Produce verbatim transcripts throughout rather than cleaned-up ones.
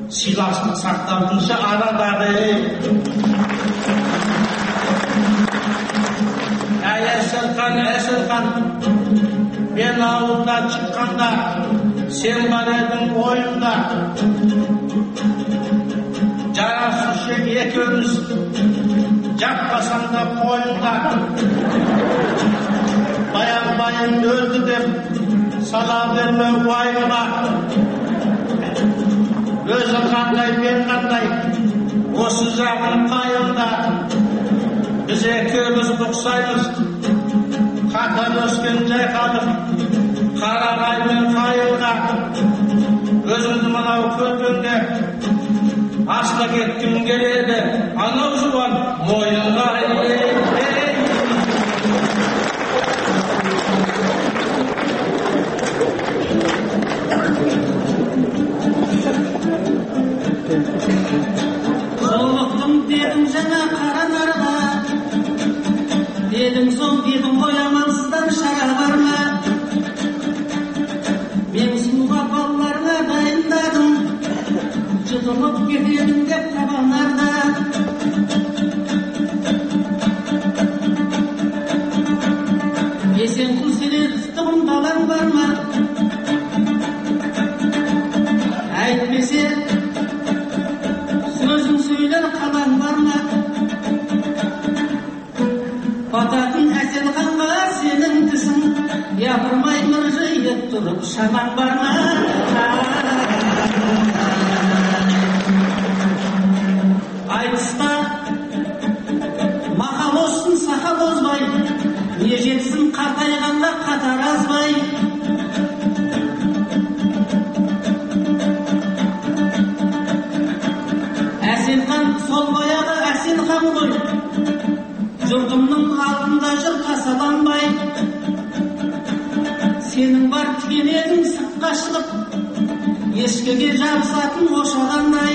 сыйластық сақталғанша арадағы. Әй Әселхан, Әселхан, мен ауылда шыққанда сен бар едің ойымда. Жарасушы екеуміз жақпасам да қойымда. Баян-баян өлді деп сала берме уайымға. Өзі қандай, мен қандай, осы жағын қайымда. Біз екеуміз ұқсаймыз, қатар өскен жайқалып, қарағай мен қайымға. Өзімді мынау көргенде асла кеткім келеді, анау жуан мойынға. Жолықтым дедім жаңа қара нарға, дедім соң дедім ғой амансыздан шара бар ма? Мен сұлуға балаларға дайындадым, жұтылып кетемін деп табанарда. Есен күлселер ыстығым балаң бар ма? Әйтпесе сөзің сөйлер қалаң бар ма? Бататын Әселханға сенің тісің, япырмай мыржиып тұрып шамаң бар ма? Айтыста мақал оссын сақал озбай, не жетсін қартайғанда қатар азбай. Әселхан сол баяғы Әселхан ғой, жұртымның алдында жүр тасаланбай. Сенің бар тікенегің сыртқа шығып, ешкіге жабысатын ошағандай.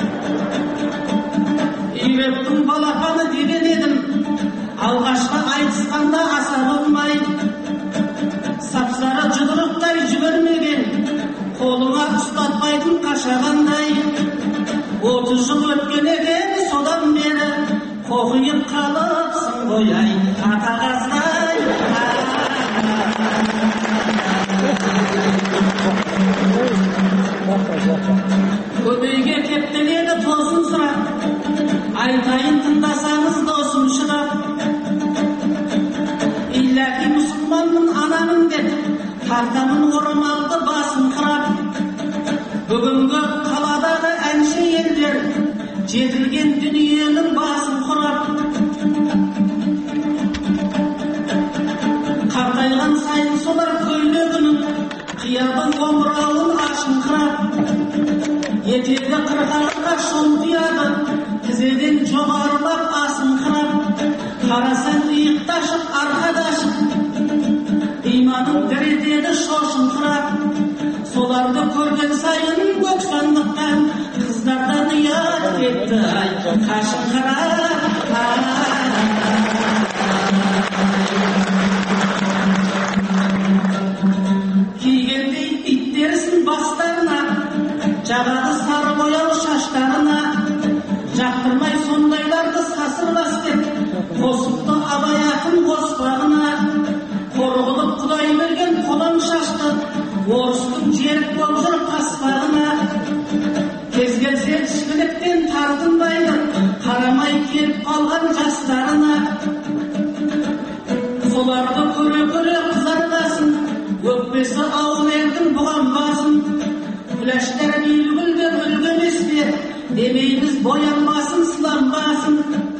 Үйректің балапаны деген едім, алғашқы айтысқанда аса болмай. Сапсары жұдырықтай жібермеген, қолыңа ұстатпайтын қашағандай. Отыз жыл өткен екен содан бері, қоқиып қалыпсың ғой ай атағаздай. Көбейге кептеледі тосын сұрақ, айтайын тыңдасаңыз досым шырақ. Илләки мұсылманмын анамын деп, тартамын орамалды басын қырап. Бүгінгі қаладағы әнші елдер жетілген дүниенің басын құрап. Қартайған сайын солар көйлегінің қиябын омырауын ашыңқырап. Етегі қырқалыққа шолтияды, тізеден жоғарылап асыңқырап. Қарасаң иықташып арқадашып, иманың дір етеді шошыңқырап. Соларды көрген сайын көксандықтан қыздардан ұят кетті ай қашыңқырап. Кигендей иттерсін бастарына, жағады сары бояу шаштарына. Жақтырмай сондайларды сасырбас деп, қосыпты абай ақын қоспағына. Қорғылып құдай берген қолаң шашты, орыстың жерік болып жүр қаспағына. Кез келсе ішкіліктен тартынбайды, қарамай келіп қалған жастарына. Соларды көре-көре қызартасын, өкпесі ауыл елдің бұған басын. Күләштер бейілгілдер үлгеместе, демейміз боянбасын, сыланбасын.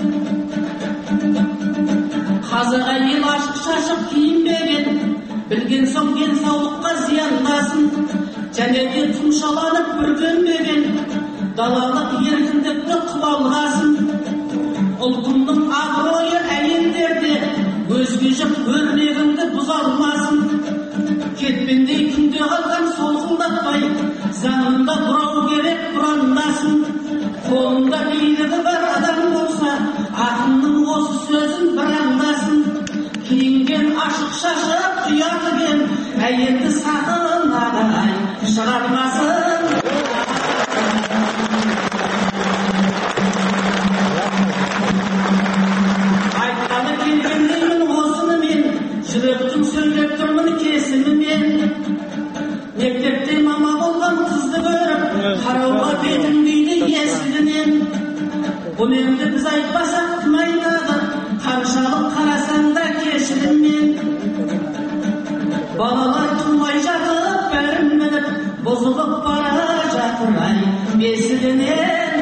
Қазаға ел ашық-шашық киінбеген, білген соң денсаулыққа зияндасын. Және де тұмшаланып бүргенбеген, далалық еркіндікті қылалғасын. Ұлтымның абыройы әйелдерде, өзге жық өрнегіңді бұзалмасын. Кетпендей күнде қалған солқылдатпай, заңында бұрау керек бұрандасын. Қолында билігі бар адам болса, ақынның осы сөзін бір аңдасын. Киінген ашық шашып тұятыген, әйелді сағын ағай шығармасын. бетін күйді есігінен. Бұл енді біз айтпасақ кім айтады, қаншалық қарасаң да кешіріммен. Балалар тумай жатып бәрін біліп, бұзылып бара жатыр ай бесігінен.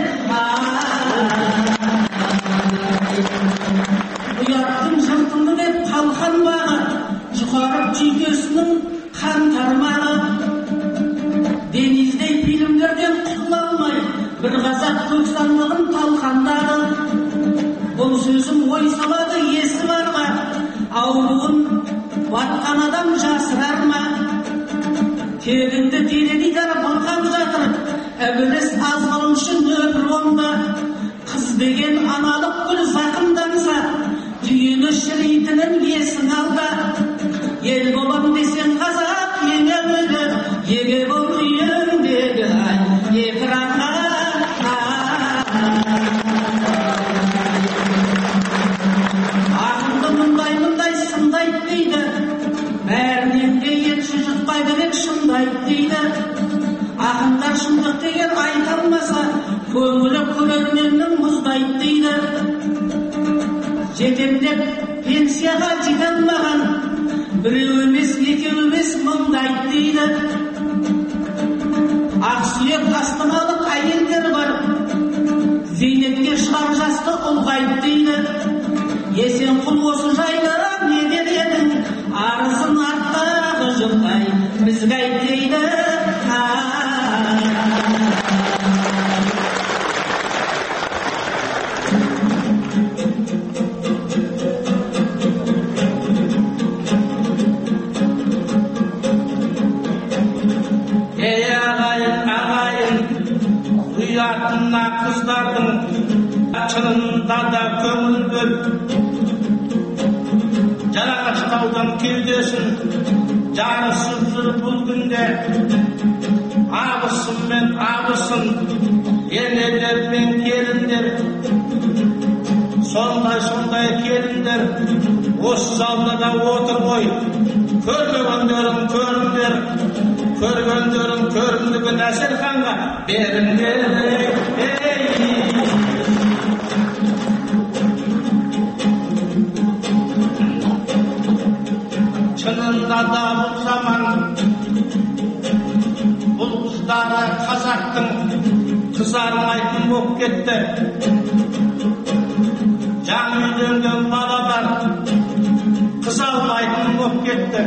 Ұяттың жыртынды деп қалқан бағы, жұқарып жүйкесінің қан тармағы. Дениздей фильмдерден құтыла алмай, бір қазақ тоқсандығын талқандағы. Бұл сөзім ой салады есі барға, ауруын батқан адам жасырар ма? Тегінді теледидар балқап жатыр, әбіліс азғылым үшін өпір онда. Қыз деген аналық гүл зақымданса, түйіні шірейтінін есін алда. Ел болам десең қазақ ең әуелі, еге бол үйіңдегі ай екіранға. Ақынды мұндай-мұндай сындайды дейді, бәрінен де елші жұтпай керек шындайды дейді. Ақындар шындық деген айта алмаса, көңілі көрерменнің мұздайды дейді. Жетемдеп пенсияға жете алмаған, біреу емес екеу емес мұндайды дейді. Ақсүйек астаналық әйелдер бар, зейнетке шығар жасты ұлғайды дейді. Есенқұл осы жайлы не дер едің, арызын арттағы жұртай бізге айт дейді. Ұятына қыздардың шынында да көңіл бөл. Жалағаштаудан кеудесін жарысып жүр бұл күнде. Абысын мен абысын, енелер мен келіндер. Сондай-сондай келіндер осы залда да отыр ғой. Көрмегендерің көріңдер, көргендерің көрімдігін Әселханға беріңдер. Шынында да бұл заман, бұл қыздары қазақтың қызармайтын болып кетті. Жаңа үйленген балалар қыз алмайтын болып кетті.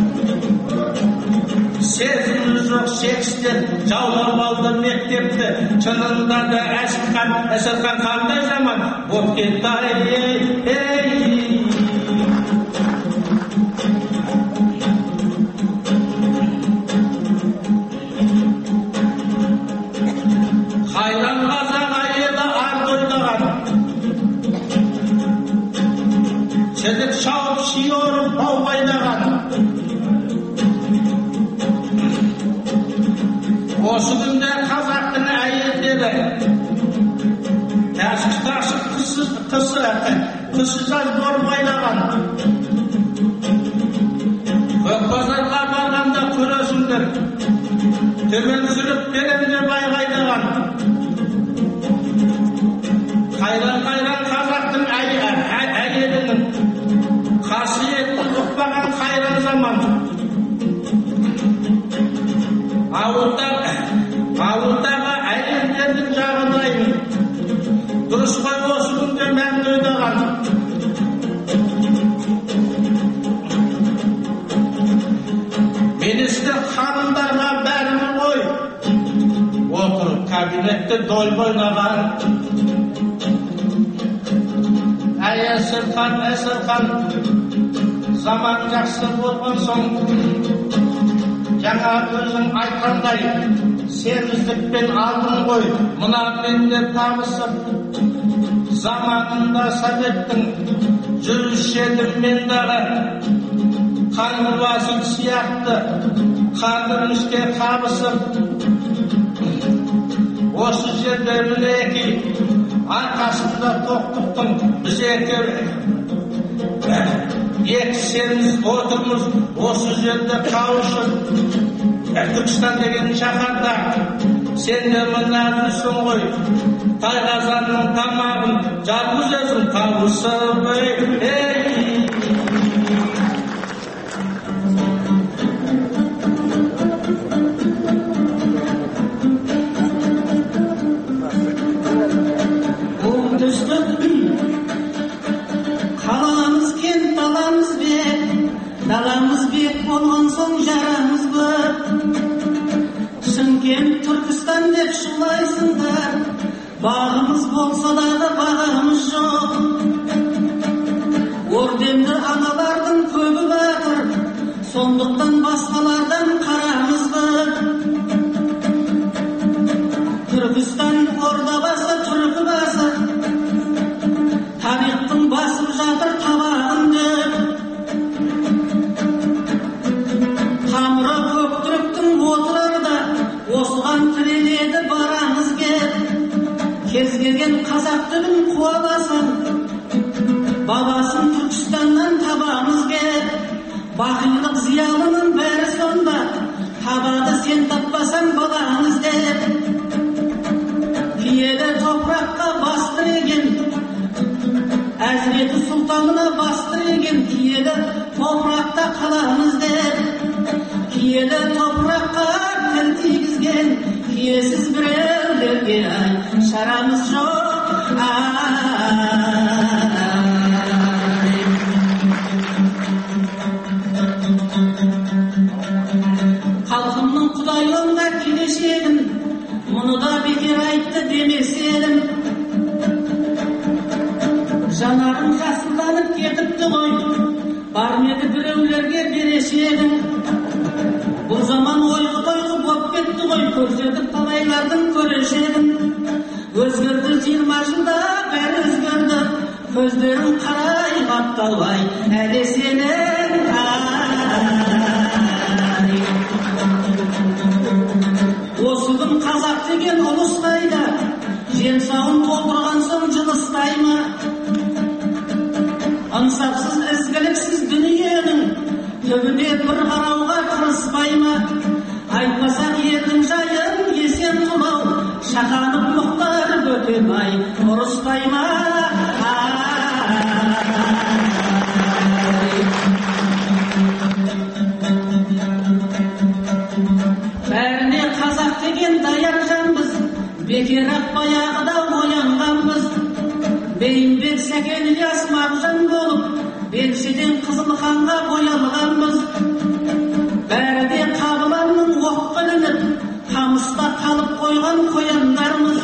Сезімі жоқ секстер жаулап алды мектепті. Шынында да Әселхан, Әселхан қандай заман болып кетті. Қайран қазақ әйелі арт ойлаған, шедік шауып шиорып бау байлаған. Осы күнде қазақтың әйелдері тәшікті ашып қысы жаз бор байлаған. Көкбазарға барғанда көресіңдер, төмен жүріп беремде байғайдаған. Қайран-қайран қазақтың әйелінің қасиетті ұқпаған қайран заман. Ауылдағы әйелдердің жағдайын дұрыс қой осы күнде мәңгі ойдаған. Министр ханымдарға бәрін ғой, отырып кабинетте дойбы ойнаған. Әй Әселхан, Әселхан, заман жақсы болған соң, жаңа өзің айтқандай семіздікпен алдың ғой. Мына менде табысып, заманында советтің жүруші едім мен дағы. Қаңғы басыл сияқты қандырмышке қабысып, осы жерде мінеки арқасында тоқтықтың біз екеу екі семіз отырмыз осы жерде қауышып. Түркістан деген шаһарда Sen de mına düşün koy. Tayğazanның tamağın жалғыз өзің тауысып ей. Қаламыз кент даламыз бек, даламыз бек болған соң жарамыз көп. Шымкент, Түркістан деп шулайсыңдар, бағымыз болса дағы бағамыз жоқ. Орденді аналардың көбі батыр, сондықтан басқалардан қарамыз көп. Түркістан ордабасы, түркі басы, тарихтың басып жатыр табағынды. Тамыры көк түріктің отырарда, осыған тіреледі барамыз кеп. Кез келген қазақ түбін қуаласын, бабасын Түркістаннан табамыз кеп. Бақилық зиялының бәрі сонда, табады сен таппасаң балаңыз деп. Киелі топыраққа бастыреген, әзіреті сұлтанына бастыреген, киелі топырақта қаламыз деп. Киелі топыраққа тіл тигізген, киесіз біреулерге ай шарамыз жоқ. Халқымның құдайылығына келешегін, мұны да бекер айтты демес едім. Жанарым жасылданып кетіпті ғой, бар меді біреулерге берешегім. Бұл заман ойғы тойғы боп кетті ғой, көрсетіп талайлардың көрешегім. Өзгерді жиырма жылда бәрі өзгерді, көздерің қарай қапталбай әлі сенің. Осы күн қазақ деген ұлыс қайда, жемсауын толтырған соң жылыстай ма? Ынсапсыз ізгіліксіз дүниенің түбіне бір қарауға тырыспай ма? Айтпасақ елдің жайын есен тұлау, шақанып мұқтар бөтемай ұрыспай ма? Бәріне қазақ деген даяр жанбыз, бекер-ақ баяғыда оянғанбыз. Бейімбет, Сәкен, Ілияс, Мағжан болып, белшеден Қызылханға боялғанбыз. Бәрі де Қабыланның оққа ілініп, қамыста қалып қойған қояндармыз.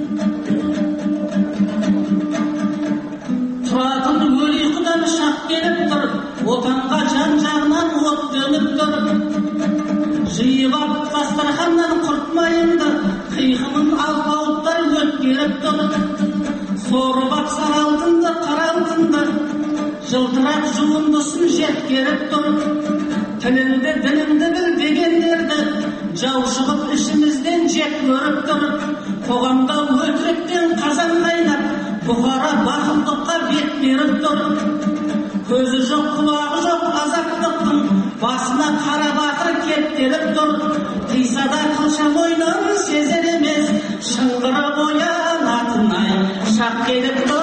Тұратын өлі құдан шақ келіп тұр, отанға жан жағынан от төніп тұр. Жиып ап дастарханнан құртмайынды, қиқымын алпауыттар өткеріп тұр. Сорып ап сары алтынды, қара алтынды, жылтырап жуындысын жеткеріп тұр. Тіліңді, діліңді біл дегендерді, жау шығып ішімізден жек көріп тұр. Қоғамда өтіріктен қазан қайнап, бұқара бақылдыққа бет беріп тұр. Көзі жоқ, құлағы жоқ азаттықтың, басына қара батыр кептеліп тұр. Қисада қылша мойнын сезер емес, шыңғырып оянатын ай шақ келіп тұр.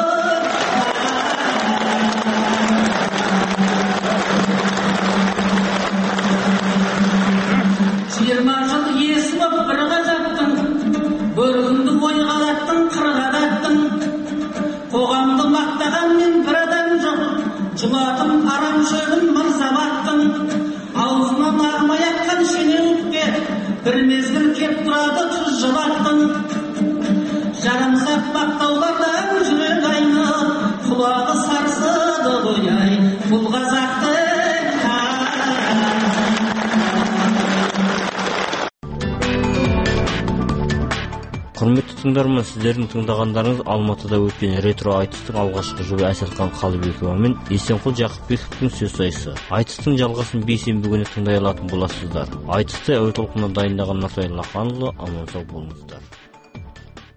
Жиырма жыл есі боп бір қазақтың, бөрігінді ойға алаттың, қырға даттың. Қоғамды мақтағанмен бір адам жоқ, жұбатым арам шөлін мырзабаттың. Аузынан ағмай атқан шенеуікке бір мезгіл кеп тұрады тұз жылаттың. Жарамсақ бақтаулардан жүрек айнып, құлағы сарсыды қояй бұл қазақты. Құрметті тыңдарман, сіздердің тыңдағандарыңыз Алматыда өткен ретро айтыстың алғашқы жұбы Әселхан Қалыбекова мен Есенқұл Жақыпбековтің сөз сайысы. Айтыстың жалғасын бейсенбі күні тыңдай алатын боласыздар. Айтысты әуе толқынынан дайындаған Нұртай Лаханұлы, аман сау болыңыздар.